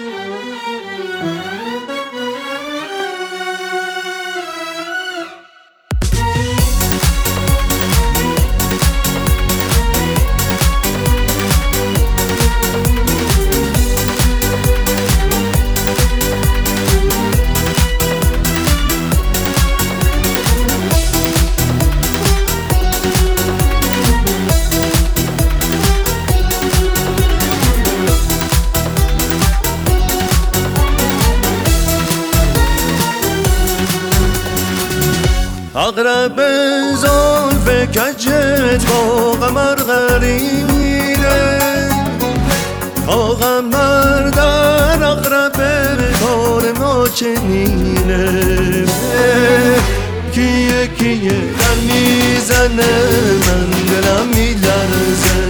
اقرب زلف کجت با قمر قرینه، تا قمر در اقرب کار ما چنینه. کیه کیه در میزنه من دلم میلرزه،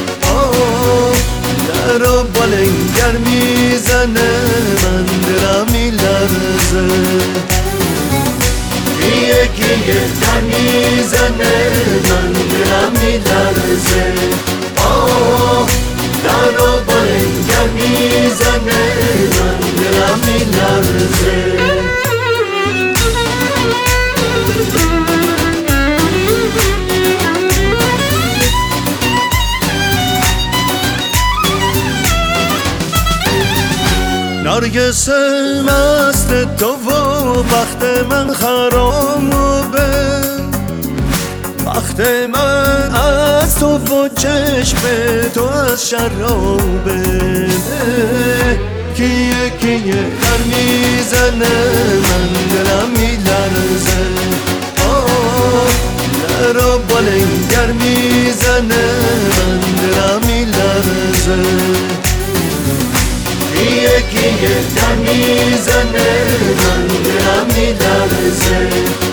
در و بالنگر میزنه من دلم میلرزه. کیه کیه در میزنه من دلم میلرزه، در و بالنگر میزنه من دلم میلرزه. نرگس مست تو و بخت من خرابه، بخت من از تو و چشم تو از شرابه. کیه کیه در میزنه من دلم میلرزه، در و بالنگر میزنه من دلم میلرزه. کیه کیه در میزنه من دلم میلرزه،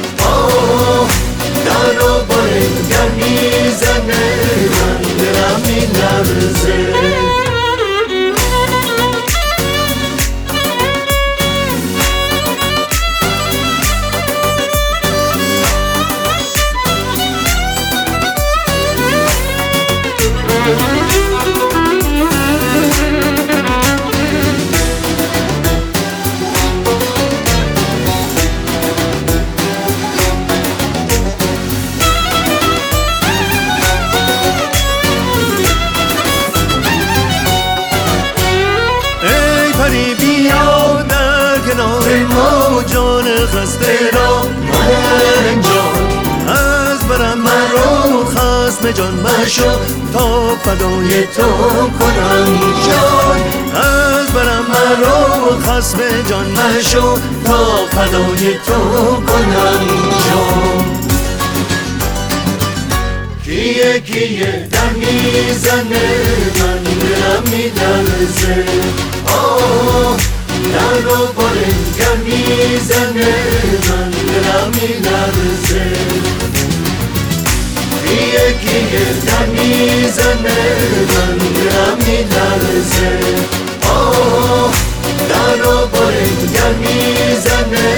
در و بالنگر میزنه من دلم میلرزه. بیا در کنار ما جان خسته را من جان، از برم من رو خصم جان مشو تا فدای تو کنم جان. از برم من رو خصم جان مشو تا فدای تو کنم جان. کیه کیه در میزنه من دلم میلرزه، در و بالنگر میزنه من دلم میلرزه. کیه کیه در میزنه من دلم میلرزه، در و بالنگر میزنه